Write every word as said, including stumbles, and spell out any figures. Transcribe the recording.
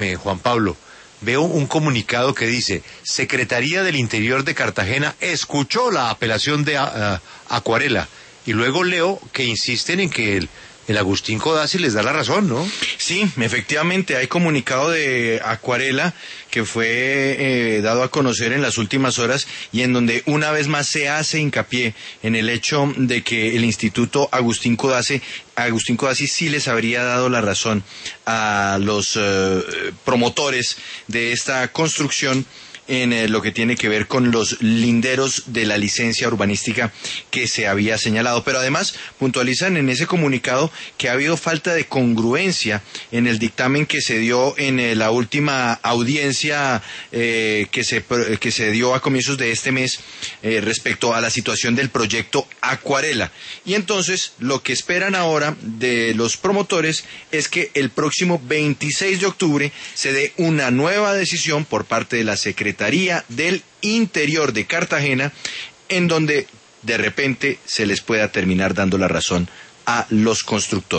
Eh, Juan Pablo, veo un comunicado que dice: Secretaría del Interior de Cartagena escuchó la apelación de uh, Acuarela. Y luego leo que insisten en que el, el Agustín Codazzi les da la razón, ¿no? Sí, efectivamente, hay comunicado de Acuarela que fue eh, dado a conocer en las últimas horas y en donde una vez más se hace hincapié en el hecho de que el Instituto Agustín Codazzi, Agustín Codazzi sí les habría dado la razón a los eh, promotores de esta construcción en eh, lo que tiene que ver con los linderos de la licencia urbanística que se había señalado. Pero además puntualizan en ese comunicado que ha habido falta de congruencia en el dictamen que se dio en eh, la última audiencia eh, que se que se dio a comienzos de este mes eh, respecto a la situación del proyecto Acuarela. Y entonces lo que esperan ahora de los promotores es que el próximo veintiséis de octubre se dé una nueva decisión por parte de la Secretaría del Interior de Cartagena, en donde de repente se les pueda terminar dando la razón a los constructores.